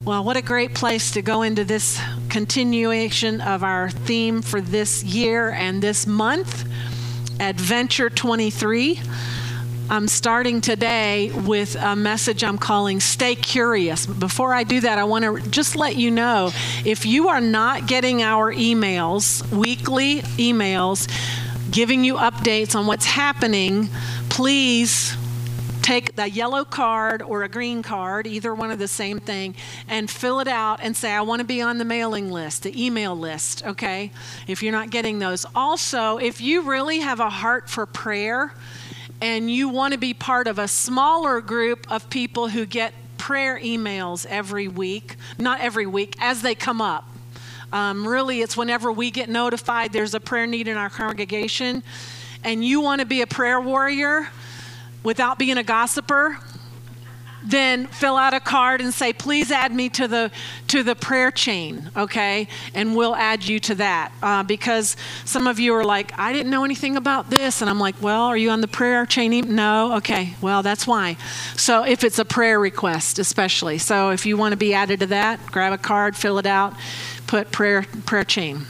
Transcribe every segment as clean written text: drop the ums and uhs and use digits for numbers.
Well, what a great place to go into this continuation of our theme for this year and this month, Adventure 23. I'm starting today with a message I'm calling Stay Curious. Before I do that, I want to just let you know, if you are not getting our emails, weekly emails, giving you updates on what's happening, please take the yellow card or a green card, either one of the same thing, and fill it out and say, I want to be on the mailing list, the email list, okay? If you're not getting those. Also, if you really have a heart for prayer and you want to be part of a smaller group of people who get prayer emails every week, not every week, as they come up. Really, it's whenever we get notified there's a prayer need in our congregation, and you want to be a prayer warrior without being a gossiper, then fill out a card and say, please add me to the prayer chain, okay? And we'll add you to that. Because some of you are like, I didn't know anything about this. And I'm like, well, are you on the prayer chain? No? Okay, well, that's why. So if it's a prayer request, especially. So if you want to be added to that, grab a card, fill it out, put prayer chain.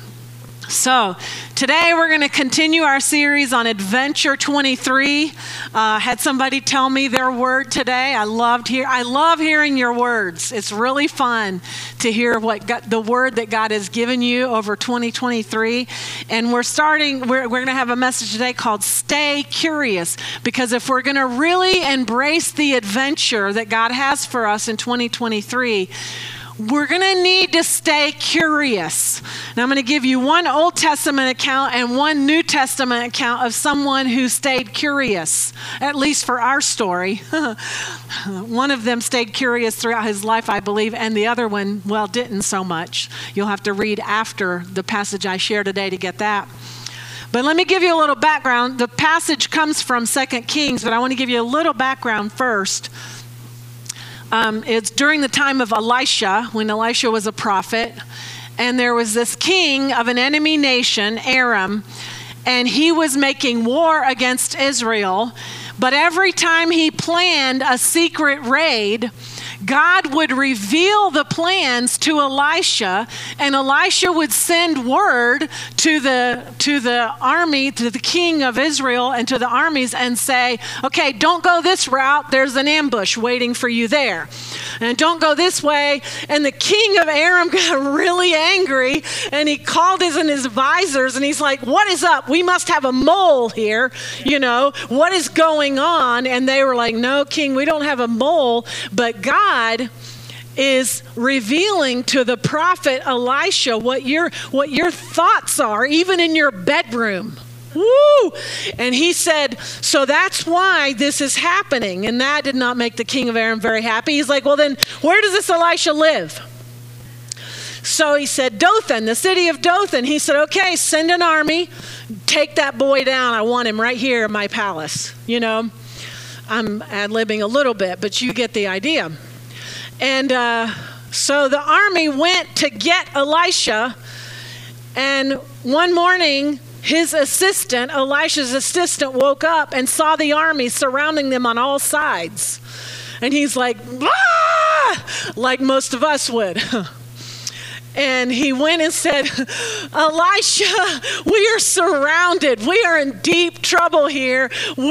So today we're going to continue our series on Adventure 23. Had somebody tell me their word today. I love hearing your words. It's really fun to hear the word that God has given you over 2023. And we're going to have a message today called Stay Curious, because if we're going to really embrace the adventure that God has for us in 2023, we're going to need to stay curious. Now, I'm going to give you one Old Testament account and one New Testament account of someone who stayed curious, at least for our story. One of them stayed curious throughout his life, I believe, and the other one, well, didn't so much. You'll have to read after the passage I share today to get that. But let me give you a little background. The passage comes from 2 Kings, but I want to give you a little background first. It's during the time of Elisha, when Elisha was a prophet, and there was this king of an enemy nation, Aram, and he was making war against Israel. But every time he planned a secret raid, God would reveal the plans to Elisha, and Elisha would send word to the army, to the king of Israel and to the armies, and say, okay, don't go this route. There's an ambush waiting for you there. And don't go this way. And the king of Aram got really angry, and he called his advisors, and he's like, what is up? We must have a mole here. What is going on? And they were like, no, king, we don't have a mole, but God is revealing to the prophet Elisha what your thoughts are, even in your bedroom. Woo! And he said, so that's why this is happening. And that did not make the king of Aram very happy. He's like, well, then where does this Elisha live? So he said, Dothan, the city of Dothan. He said, okay, send an army, take that boy down. I want him right here in my palace. I'm ad-libbing a little bit, but you get the idea. And so the army went to get Elisha, and one morning, Elisha's assistant woke up and saw the army surrounding them on all sides. And he's like, ah! Like most of us would. And he went and said, Elisha, we are surrounded. We are in deep trouble here.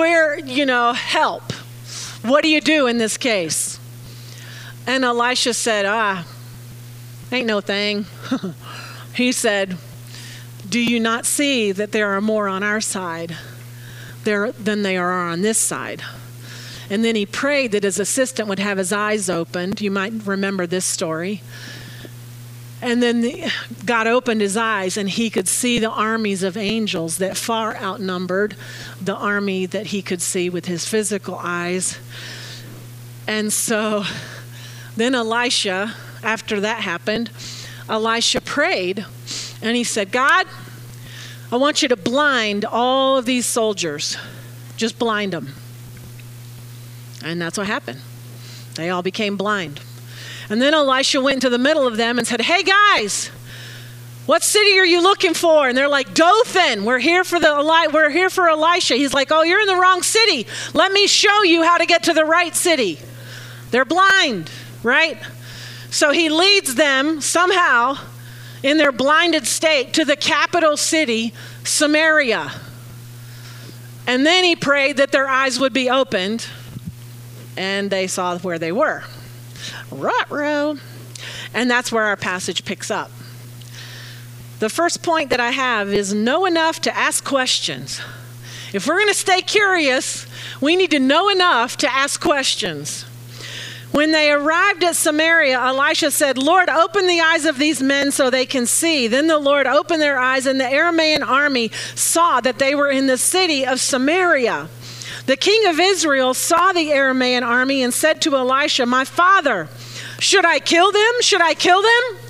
Help. What do you do in this case? And Elisha said, ain't no thing. He said, do you not see that there are more on our side than they are on this side? And then he prayed that his assistant would have his eyes opened. You might remember this story. And then God opened his eyes, and he could see the armies of angels that far outnumbered the army that he could see with his physical eyes. And so then Elisha, after that happened, Elisha prayed, and he said, God, I want you to blind all of these soldiers. Just blind them. And that's what happened. They all became blind. And then Elisha went into the middle of them and said, hey guys, what city are you looking for? And they're like, Dothan. We're here for Elisha. He's like, oh, you're in the wrong city. Let me show you how to get to the right city. They're blind, right? So he leads them somehow in their blinded state to the capital city, Samaria. And then he prayed that their eyes would be opened and they saw where they were. Ruh-roh. And that's where our passage picks up. The first point that I have is know enough to ask questions. If we're going to stay curious, we need to know enough to ask questions. When they arrived at Samaria, Elisha said, Lord, open the eyes of these men so they can see. Then the Lord opened their eyes, and the Aramean army saw that they were in the city of Samaria. The king of Israel saw the Aramean army and said to Elisha, my father, should I kill them? Should I kill them?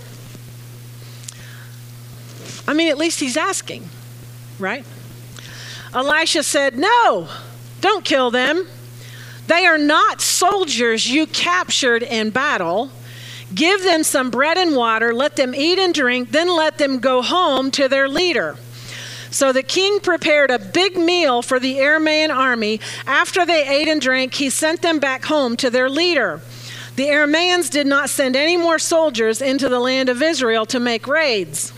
I mean, at least he's asking, right? Elisha said, no, don't kill them. They are not soldiers you captured in battle. Give them some bread and water, let them eat and drink, then let them go home to their leader. So the king prepared a big meal for the Aramean army. After they ate and drank, he sent them back home to their leader. The Arameans did not send any more soldiers into the land of Israel to make raids.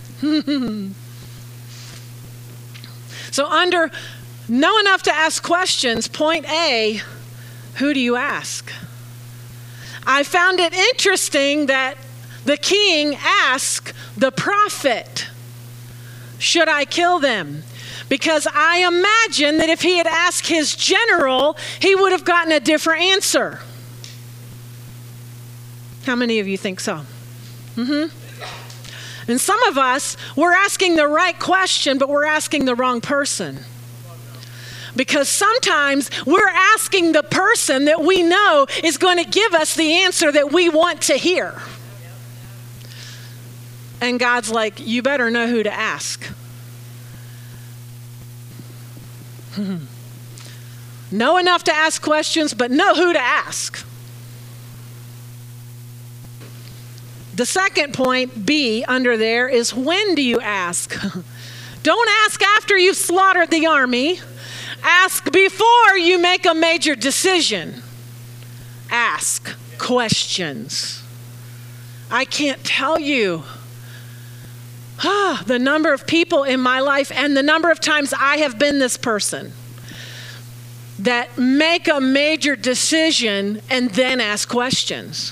So under know enough to ask questions, point A, who do you ask? I found it interesting that the king asked the prophet, should I kill them? Because I imagine that if he had asked his general, he would have gotten a different answer. How many of you think so? And some of us, we're asking the right question, but we're asking the wrong person. Because sometimes we're asking the person that we know is going to give us the answer that we want to hear. And God's like, you better know who to ask. Know enough to ask questions, but know who to ask. The second point, B, under there, is when do you ask? Don't ask after you've slaughtered the army. Ask before you make a major decision. Ask questions. I can't tell you the number of people in my life and the number of times I have been this person that make a major decision and then ask questions.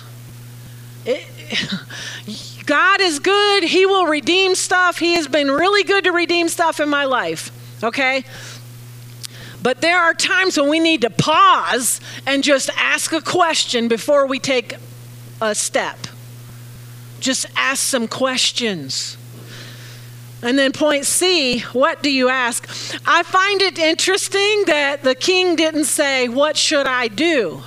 God is good. He will redeem stuff. He has been really good to redeem stuff in my life. Okay? But there are times when we need to pause and just ask a question before we take a step. Just ask some questions. And then point C, what do you ask? I find it interesting that the king didn't say, what should I do?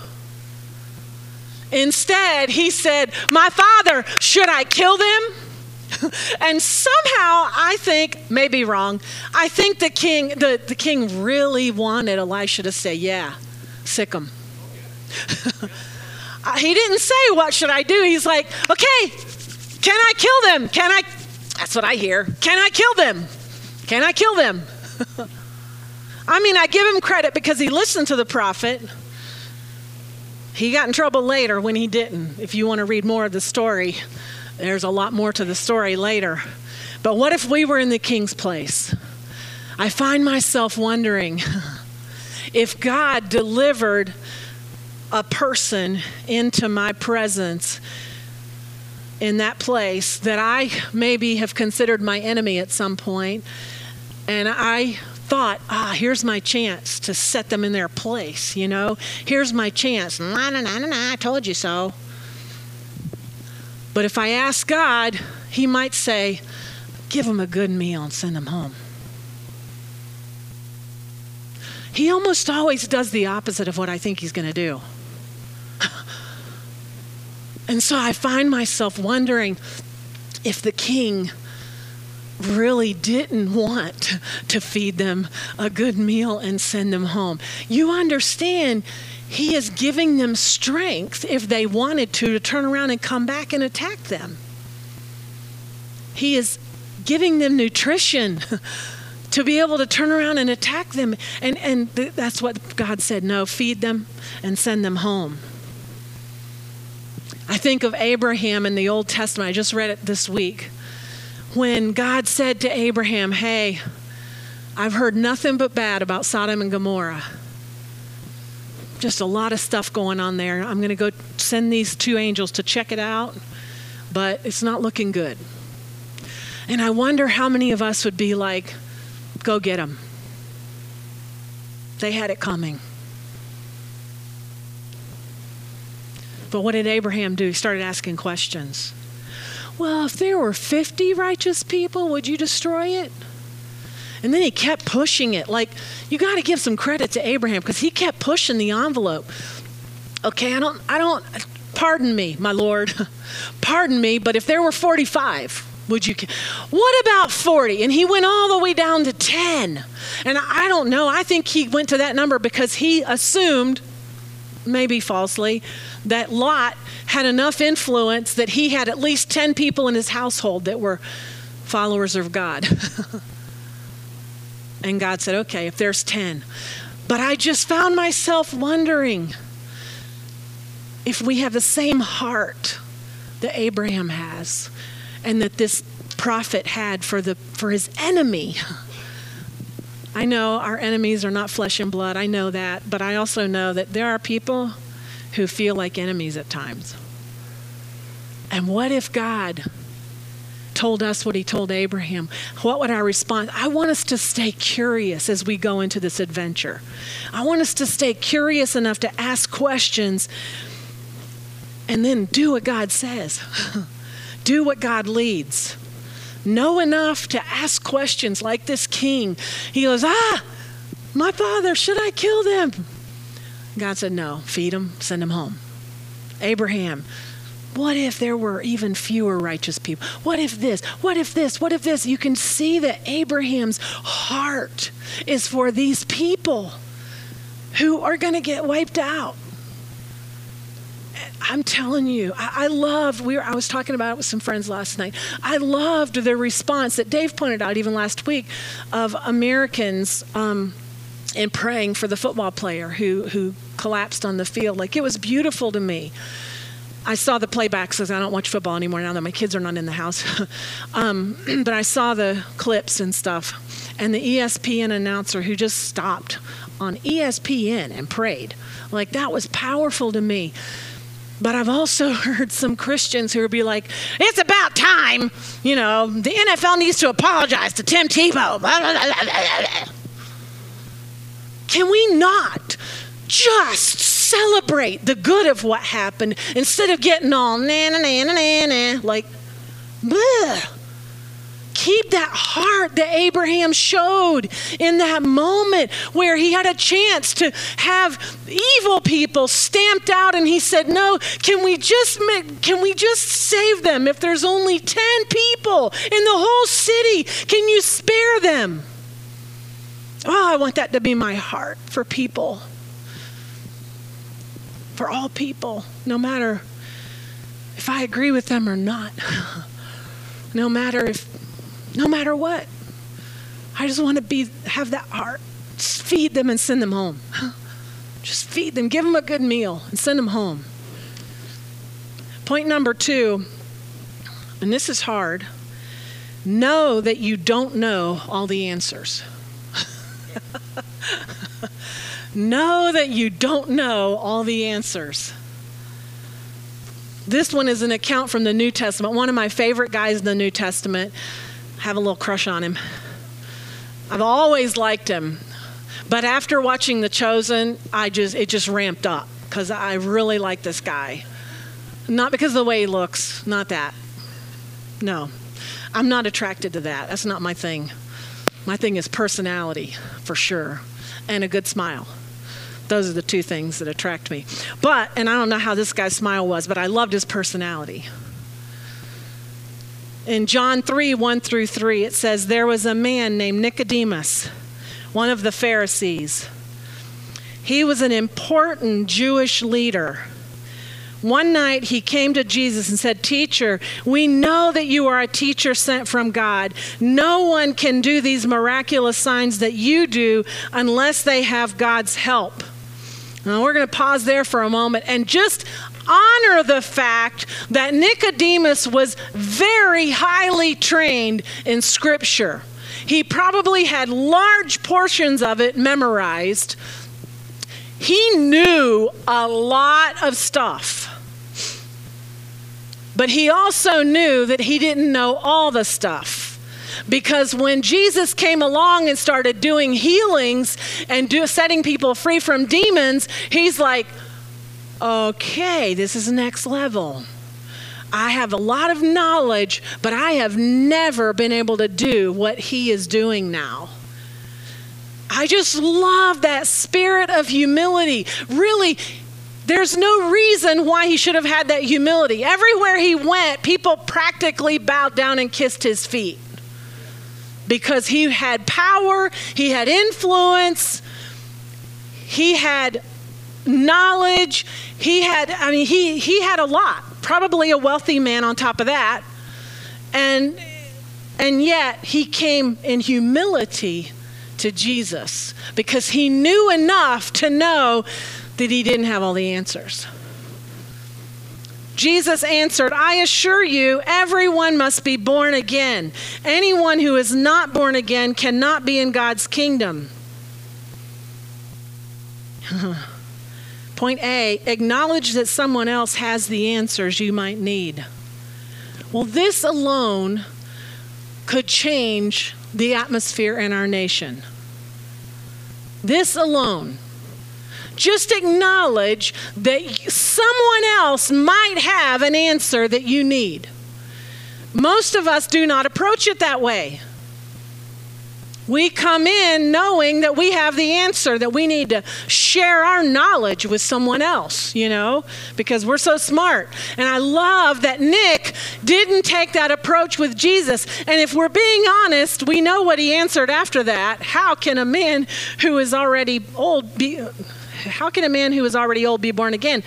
Instead, he said, my father, should I kill them? And somehow, I think, maybe wrong, I think the king really wanted Elisha to say, yeah, sick him. He didn't say, what should I do? He's like, okay, can I kill them? That's what I hear. Can I kill them? Can I kill them? I mean, I give him credit because he listened to the prophet. He got in trouble later when he didn't. If you want to read more of the story, there's a lot more to the story later. But what if we were in the king's place? I find myself wondering if God delivered a person into my presence in that place that I maybe have considered my enemy at some point, and I thought, here's my chance to set them in their place, you know? Here's my chance. Nah, I told you so. But if I ask God, he might say, give them a good meal and send them home. He almost always does the opposite of what I think he's going to do. And so I find myself wondering if the king really didn't want to feed them a good meal and send them home. You understand, he is giving them strength if they wanted to turn around and come back and attack them. He is giving them nutrition to be able to turn around and attack them. And that's what God said, no, feed them and send them home. I think of Abraham in the Old Testament. I just read it this week. When God said to Abraham, hey, I've heard nothing but bad about Sodom and Gomorrah. Just a lot of stuff going on there. I'm going to go send these 2 angels to check it out, but it's not looking good. And I wonder how many of us would be like, go get them. They had it coming. But what did Abraham do? He started asking questions. Well, if there were 50 righteous people, would you destroy it? And then he kept pushing it. Like, you got to give some credit to Abraham because he kept pushing the envelope. Okay, I don't, pardon me, my Lord. Pardon me, but if there were 45, would you? What about 40? And he went all the way down to 10. And I don't know. I think he went to that number because he assumed, maybe falsely, that Lot had enough influence that he had at least 10 people in his household that were followers of God. And God said, okay, if there's 10. But I just found myself wondering if we have the same heart that Abraham has and that this prophet had for his enemy. I know our enemies are not flesh and blood. I know that. But I also know that there are people who feel like enemies at times. And what if God told us what he told Abraham? What would our response? I want us to stay curious as we go into this adventure. I want us to stay curious enough to ask questions and then do what God says. Do what God leads. Know enough to ask questions like this king. He goes, my father, should I kill them? God said, no, feed them, send them home. Abraham, what if there were even fewer righteous people? What if this? What if this? What if this? You can see that Abraham's heart is for these people who are going to get wiped out. I'm telling you, I was talking about it with some friends last night. I loved the response that Dave pointed out even last week of Americans in praying for the football player who collapsed on the field. Like, it was beautiful to me. I saw the playbacks because I don't watch football anymore now that my kids are not in the house. But I saw the clips and stuff. And the ESPN announcer who just stopped on ESPN and prayed. Like, that was powerful to me. But I've also heard some Christians who would be like, it's about time, the NFL needs to apologize to Tim Tebow. Can we not just celebrate the good of what happened instead of getting all like, bleh. Keep that heart that Abraham showed in that moment where he had a chance to have evil people stamped out, and he said, no, can we just save them? If there's only 10 people in the whole city, can you spare them? Oh, I want that to be my heart for people. For all people, no matter if I agree with them or not. No matter what. I just want to have that heart. Just feed them and send them home. Just feed them, give them a good meal and send them home. Point number 2, and this is hard. Know that you don't know all the answers. Know that you don't know all the answers. This one is an account from the New Testament. One of my favorite guys in the New Testament. I have a little crush on him. I've always liked him. But after watching The Chosen, it just ramped up because I really like this guy. Not because of the way he looks, not that. No, I'm not attracted to that. That's not my thing. My thing is personality, for sure, and a good smile. Those are the 2 things that attract me. And I don't know how this guy's smile was, but I loved his personality. In John 3:1-3, it says, there was a man named Nicodemus, one of the Pharisees. He was an important Jewish leader. One night he came to Jesus and said, teacher, we know that you are a teacher sent from God. No one can do these miraculous signs that you do unless they have God's help. Now we're going to pause there for a moment and honor the fact that Nicodemus was very highly trained in Scripture. He probably had large portions of it memorized. He knew a lot of stuff. But he also knew that he didn't know all the stuff. Because when Jesus came along and started doing healings and setting people free from demons, he's like, okay, this is next level. I have a lot of knowledge, but I have never been able to do what he is doing now. I just love that spirit of humility. Really, there's no reason why he should have had that humility. Everywhere he went, people practically bowed down and kissed his feet. Because he had power, he had influence, he had knowledge, he had a lot. Probably a wealthy man on top of that. And yet he came in humility to Jesus because he knew enough to know that he didn't have all the answers. Jesus answered, I assure you, everyone must be born again. Anyone who is not born again cannot be in God's kingdom. Point A, acknowledge that someone else has the answers you might need. Well, this alone could change the atmosphere in our nation. This alone. Just acknowledge that someone else might have an answer that you need. Most of us do not approach it that way. We come in knowing that we have the answer, that we need to share our knowledge with someone else, because we're so smart. And I love that Nick didn't take that approach with Jesus. And if we're being honest, we know what he answered after that. How can a man who is already old be born again?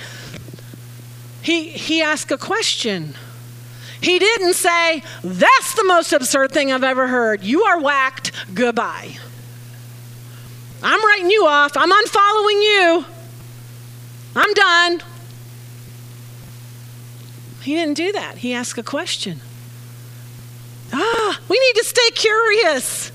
He asked a question. He didn't say, that's the most absurd thing I've ever heard. You are whacked. Goodbye. I'm writing you off. I'm unfollowing you. I'm done. He didn't do that. He asked a question. We need to stay curious.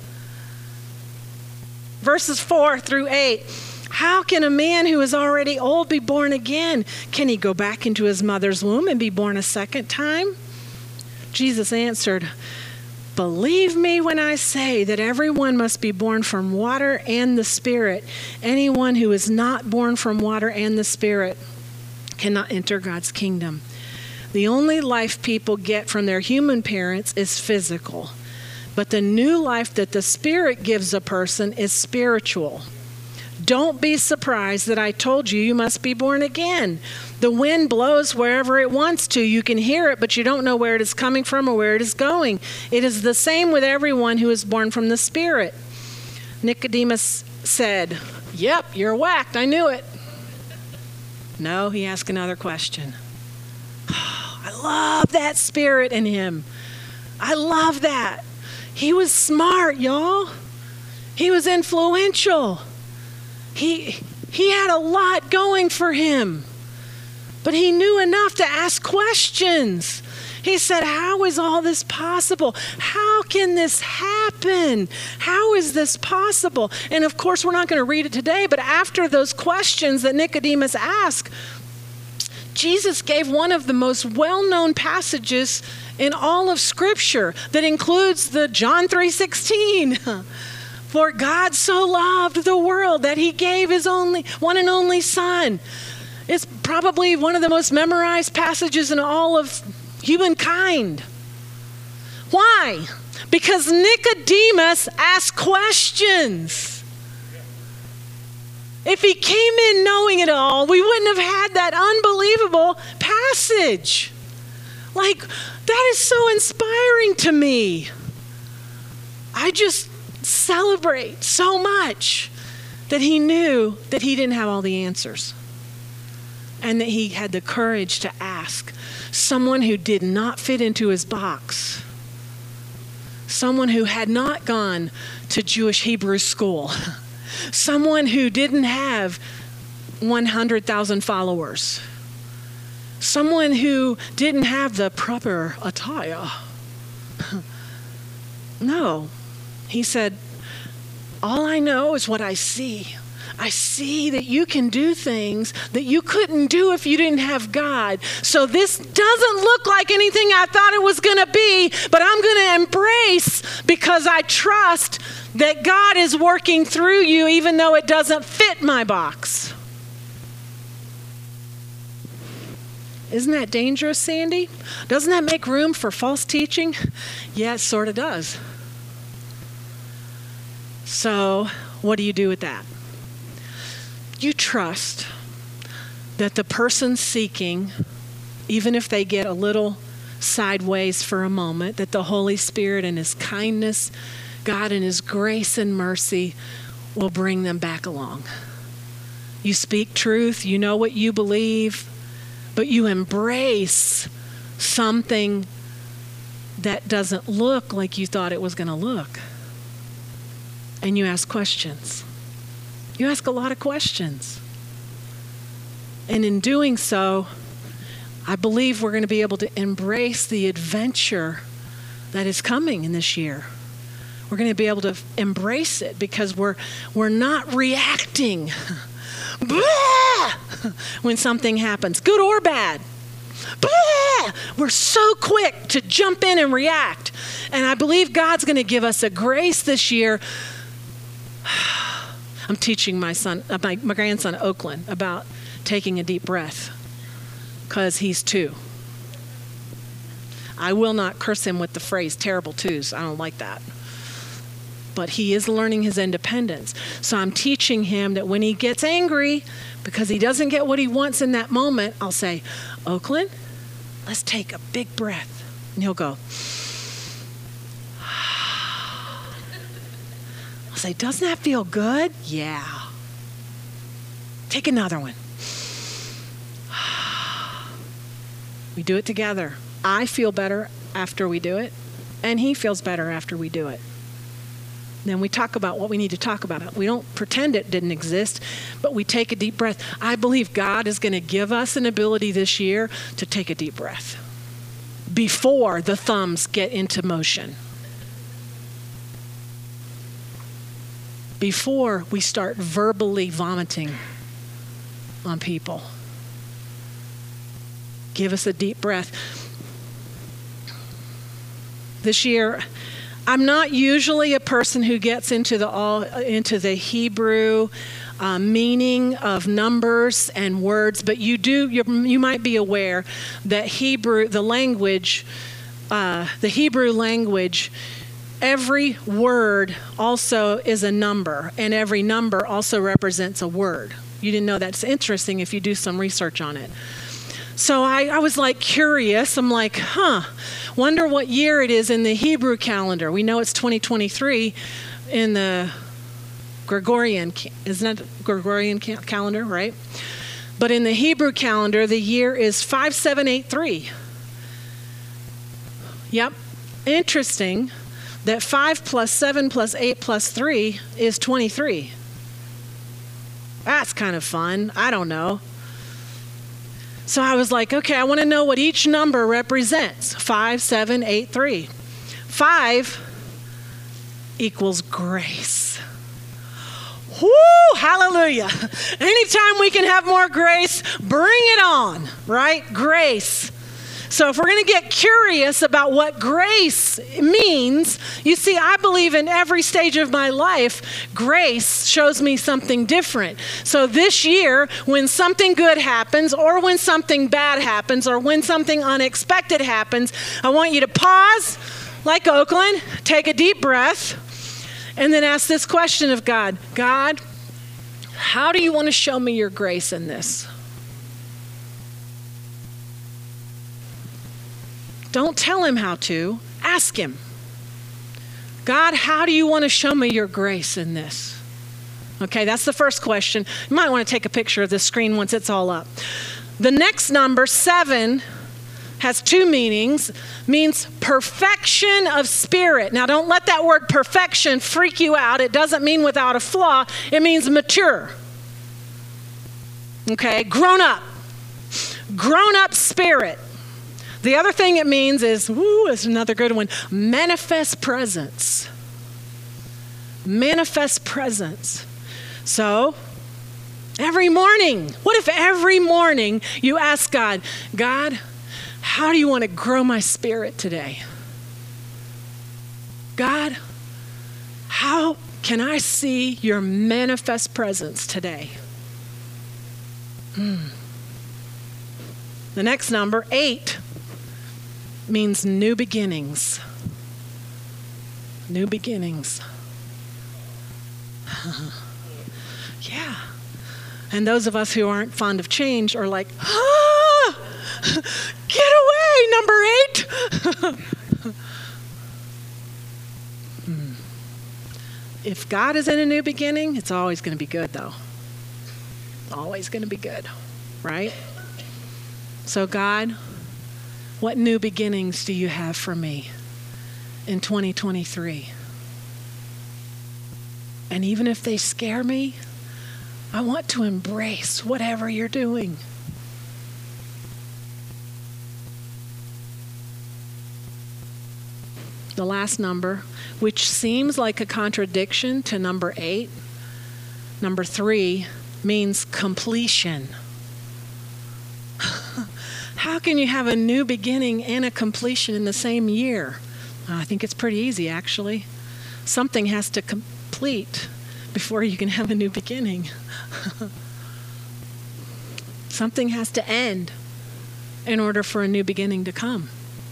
Verses 4 through 8. How can a man who is already old be born again? Can he go back into his mother's womb and be born a second time? Jesus answered, believe me when I say that everyone must be born from water and the Spirit. Anyone who is not born from water and the Spirit cannot enter God's kingdom. The only life people get from their human parents is physical, but the new life that the Spirit gives a person is spiritual. Don't be surprised that I told you you must be born again. The wind blows wherever it wants to. You can hear it, but you don't know where it is coming from or where it is going. It is the same with everyone who is born from the Spirit. Nicodemus said, yep, you're whacked. I knew it. No, he asked another question. I love that spirit in him. I love that. He was smart, y'all. He was influential. He had a lot going for him, but he knew enough to ask questions. He said, how is all this possible? How can this happen? How is this possible? And of course, we're not going to read it today, but after those questions that Nicodemus asked, Jesus gave one of the most well-known passages in all of Scripture that includes the John 3:16. For God so loved the world that he gave his one and only Son. It's probably one of the most memorized passages in all of humankind. Why? Because Nicodemus asked questions. If he came in knowing it all, we wouldn't have had that unbelievable passage. That is so inspiring to me. I just celebrate so much that he knew that he didn't have all the answers and that he had the courage to ask someone who did not fit into his box, someone who had not gone to Jewish Hebrew school, someone who didn't have 100,000 followers, someone who didn't have the proper attire. No. He said, all I know is what I see. I see that you can do things that you couldn't do if you didn't have God. So this doesn't look like anything I thought it was going to be, but I'm going to embrace because I trust that God is working through you even though it doesn't fit my box. Isn't that dangerous, Sandy? Doesn't that make room for false teaching? Yeah, it sort of does. So what do you do with that? You trust that the person seeking, even if they get a little sideways for a moment, that the Holy Spirit and His kindness, God and His grace and mercy will bring them back along. You speak truth, you know what you believe, but you embrace something that doesn't look like you thought it was going to look. And you ask questions. You ask a lot of questions. And in doing so, I believe we're going to be able to embrace the adventure that is coming in this year. We're going to be able to embrace it because we're not reacting when something happens, good or bad. We're so quick to jump in and react. And I believe God's going to give us a grace this year. I'm teaching my grandson Oakland about taking a deep breath because he's 2. I will not curse him with the phrase terrible twos. I don't like that. But he is learning his independence. So I'm teaching him that when he gets angry because he doesn't get what he wants in that moment, I'll say, Oakland, let's take a big breath. And he'll go, I'll say, doesn't that feel good? Yeah. Take another one. We do it together. I feel better after we do it, and he feels better after we do it. Then we talk about what we need to talk about. We don't pretend it didn't exist, but we take a deep breath. I believe God is going to give us an ability this year to take a deep breath before the thumbs get into motion. Before we start verbally vomiting on people. Give us a deep breath. This year, I'm not usually a person who gets into the Hebrew meaning of numbers and words, but you might be aware that the Hebrew language, every word also is a number, and every number also represents a word. You didn't know that? It's interesting if you do some research on it. So I was like curious. I'm like, wonder what year it is in the Hebrew calendar. We know it's 2023 in the Gregorian, isn't that Gregorian calendar, right? But in the Hebrew calendar, the year is 5783. Yep, interesting that 5 plus 7 plus 8 plus 3 is 23. That's kind of fun. I don't know. So I was like, okay, I want to know what each number represents. 5, 7, 8, 3. 5 equals grace. Woo, hallelujah. Anytime we can have more grace, bring it on, right? Grace. So if we're going to get curious about what grace means, you see, I believe in every stage of my life, grace shows me something different. So this year, when something good happens, or when something bad happens, or when something unexpected happens, I want you to pause, like Oakland, take a deep breath, and then ask this question of God. God, how do you want to show me your grace in this? Don't tell him how to. Ask him. God, how do you want to show me your grace in this? Okay, that's the first question. You might want to take a picture of this screen once it's all up. The next number, 7, has 2 meanings. Means perfection of spirit. Now, don't let that word perfection freak you out. It doesn't mean without a flaw. It means mature. Okay, grown up. grown-up spirit. The other thing it means is, is another good one, manifest presence. Manifest presence. So, every morning, what if every morning you ask God, God, how do you want to grow my spirit today? God, how can I see your manifest presence today? The next number, 8, means new beginnings. New beginnings. Yeah. And those of us who aren't fond of change are like, get away, number 8. If God is in a new beginning, it's always going to be good, though. Always going to be good, right? So God, what new beginnings do you have for me in 2023? And even if they scare me, I want to embrace whatever you're doing. The last number, which seems like a contradiction to number 8, number 3 means completion. How can you have a new beginning and a completion in the same year? I think it's pretty easy, actually. Something has to complete before you can have a new beginning. Something has to end in order for a new beginning to come.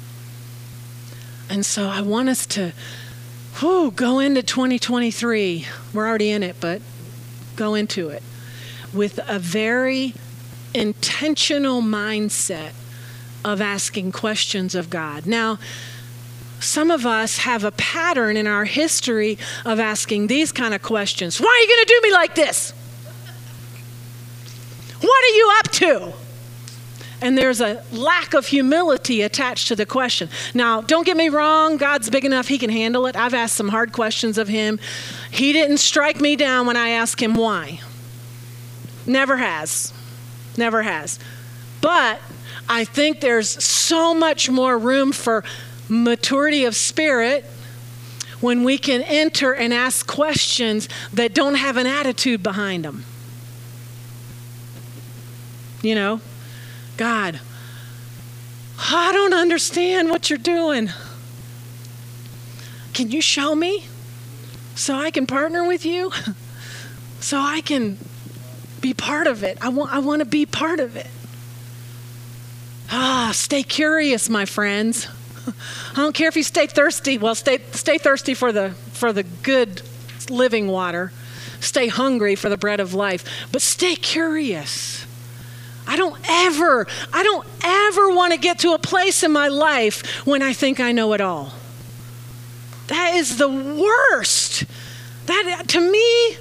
And so I want us to go into 2023. We're already in it, but go into it with a very intentional mindset of asking questions of God. Now, some of us have a pattern in our history of asking these kind of questions. Why are you going to do me like this? What are you up to? And there's a lack of humility attached to the question. Now, don't get me wrong. God's big enough. He can handle it. I've asked some hard questions of him. He didn't strike me down when I asked him why. Never has. Never has. But I think there's so much more room for maturity of spirit when we can enter and ask questions that don't have an attitude behind them. You know? God, I don't understand what you're doing. Can you show me so I can partner with you? So I can be part of it. I want to be part of it. Stay curious, my friends. I don't care if you stay thirsty. Well, stay thirsty for the good living water. Stay hungry for the bread of life. But stay curious. I don't ever want to get to a place in my life when I think I know it all. That is the worst. That to me,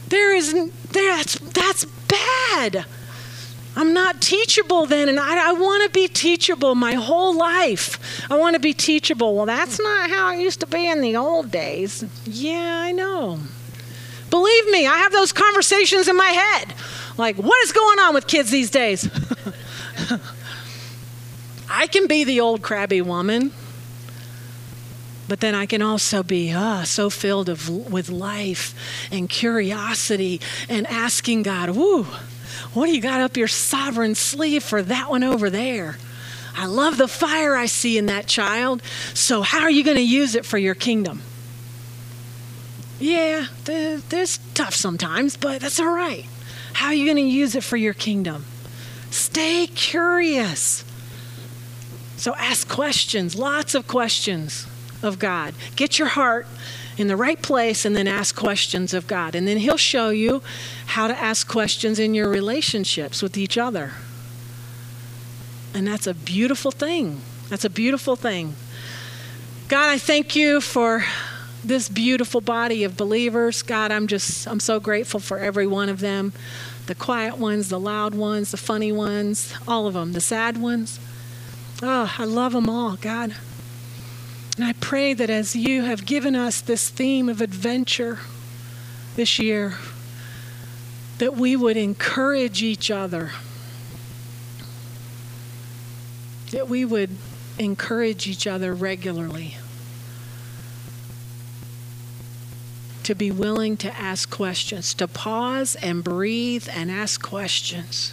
that's bad. I'm not teachable then, and I want to be teachable my whole life. I want to be teachable. Well, that's not how it used to be in the old days. Yeah, I know. Believe me, I have those conversations in my head. Like, what is going on with kids these days? I can be the old crabby woman, but then I can also be so filled with life and curiosity and asking God, what do you got up your sovereign sleeve for that one over there? I love the fire I see in that child. So how are you going to use it for your kingdom? Yeah, there's tough sometimes, but that's all right. How are you going to use it for your kingdom? Stay curious. So ask questions, lots of questions of God. Get your heart in the right place and then ask questions of God. And then he'll show you how to ask questions in your relationships with each other. And that's a beautiful thing. That's a beautiful thing. God, I thank you for this beautiful body of believers. God, I'm so grateful for every one of them. The quiet ones, the loud ones, the funny ones, all of them, the sad ones. Oh, I love them all, God. And I pray that as you have given us this theme of adventure this year, that we would encourage each other that we would encourage each other regularly to be willing to ask questions, to pause and breathe and ask questions.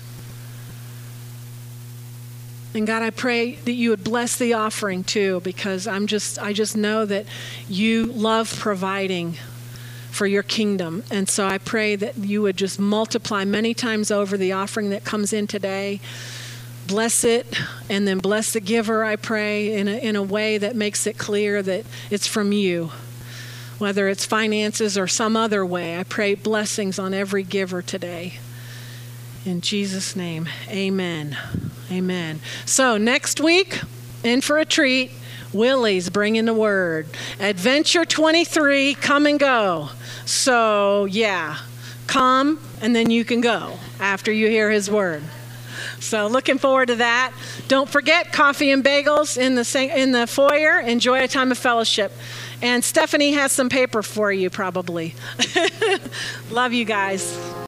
And God, I pray that you would bless the offering too, because I just know that you love providing for your kingdom. And so I pray that you would just multiply many times over the offering that comes in today. Bless it, and then bless the giver, I pray, in a way that makes it clear that it's from you. Whether it's finances or some other way, I pray blessings on every giver today. In Jesus' name, amen. Amen. So next week, in for a treat, Willie's bringing the word. Adventure 23, come and go. So yeah, come and then you can go after you hear his word. So looking forward to that. Don't forget coffee and bagels in the foyer. Enjoy a time of fellowship. And Stephanie has some paper for you probably. Love you guys.